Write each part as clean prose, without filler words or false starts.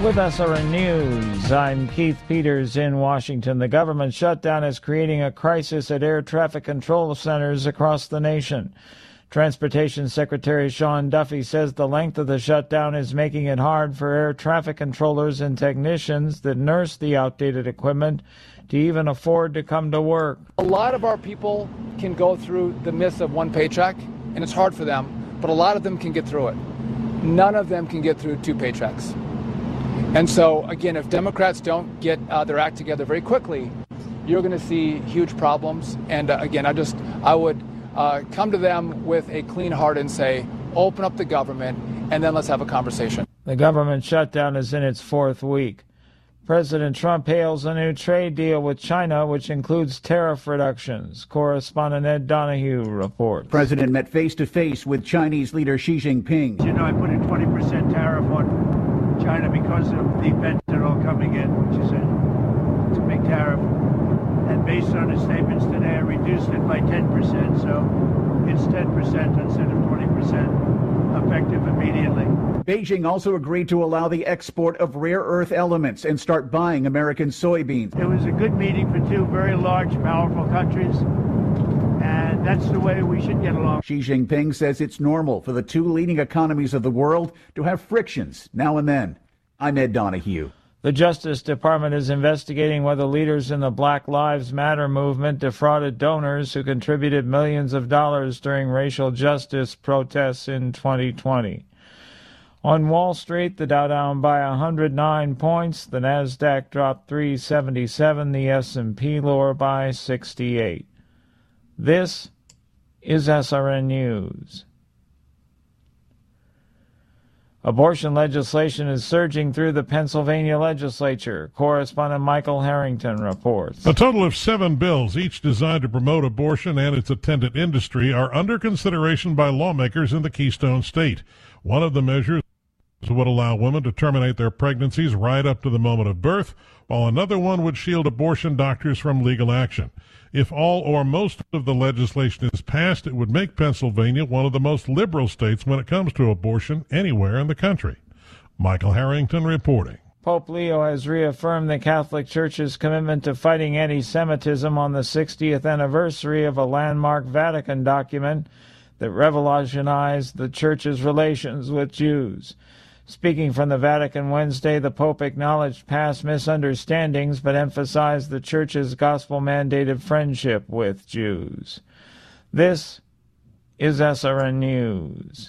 With SRN News, I'm Keith Peters in Washington. The government shutdown is creating a crisis at air traffic control centers across the nation. Transportation Secretary Sean Duffy says the length of the shutdown is making it hard for air traffic controllers and technicians that nurse the outdated equipment to even afford to come to work. A lot of our people can go through the myth of one paycheck, and it's hard for them, but a lot of them can get through it. None of them can get through 2 paychecks. And so, again, if Democrats don't get their act together very quickly, you're going to see huge problems. And again, I would come to them with a clean heart and say, open up the government, and then let's have a conversation. The government shutdown is in its 4th week. President Trump hails a new trade deal with China, which includes tariff reductions. Correspondent Ed Donahue reports. The president met face-to-face with Chinese leader Xi Jinping. You know, I put a 20% tariff on China because of the fentanyl coming in, which is a big tariff. And based on his statements today, I reduced it by 10%, so it's 10% instead of 20%, effective immediately. Beijing also agreed to allow the export of rare earth elements and start buying American soybeans. It was a good meeting for 2 very large, powerful countries, and that's the way we should get along. Xi Jinping says it's normal for the 2 leading economies of the world to have frictions now and then. I'm Ed Donahue. The Justice Department is investigating whether leaders in the Black Lives Matter movement defrauded donors who contributed millions of dollars during racial justice protests in 2020. On Wall Street, the Dow down by 109 points, the Nasdaq dropped 377, the S&P lower by 68. This is SRN News. Abortion legislation is surging through the Pennsylvania legislature. Correspondent Michael Harrington reports. A total of 7 bills, each designed to promote abortion and its attendant industry, are under consideration by lawmakers in the Keystone State. One of the measures would allow women to terminate their pregnancies right up to the moment of birth, while another one would shield abortion doctors from legal action. If all or most of the legislation is passed, it would make Pennsylvania one of the most liberal states when it comes to abortion anywhere in the country. Michael Harrington reporting. Pope Leo has reaffirmed the Catholic Church's commitment to fighting anti-Semitism on the 60th anniversary of a landmark Vatican document that revolutionized the Church's relations with Jews. Speaking from the Vatican Wednesday, the Pope acknowledged past misunderstandings but emphasized the Church's gospel-mandated friendship with Jews. This is SRN News.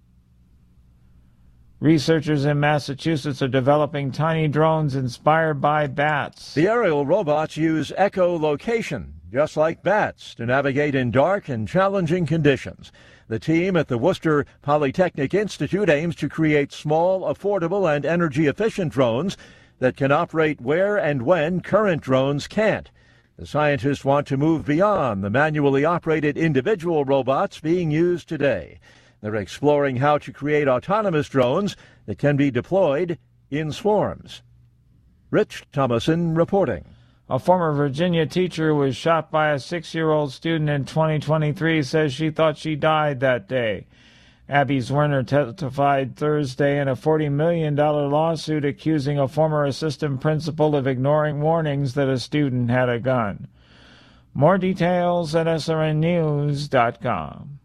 Researchers in Massachusetts are developing tiny drones inspired by bats. The aerial robots use echolocation, just like bats, to navigate in dark and challenging conditions. The team at the Worcester Polytechnic Institute aims to create small, affordable, and energy-efficient drones that can operate where and when current drones can't. The scientists want to move beyond the manually operated individual robots being used today. They're exploring how to create autonomous drones that can be deployed in swarms. Rich Thomason reporting. A former Virginia teacher who was shot by a 6-year-old student in 2023 says she thought she died that day. Abby Zwerner testified Thursday in a $40 million lawsuit accusing a former assistant principal of ignoring warnings that a student had a gun. More details at srnnews.com.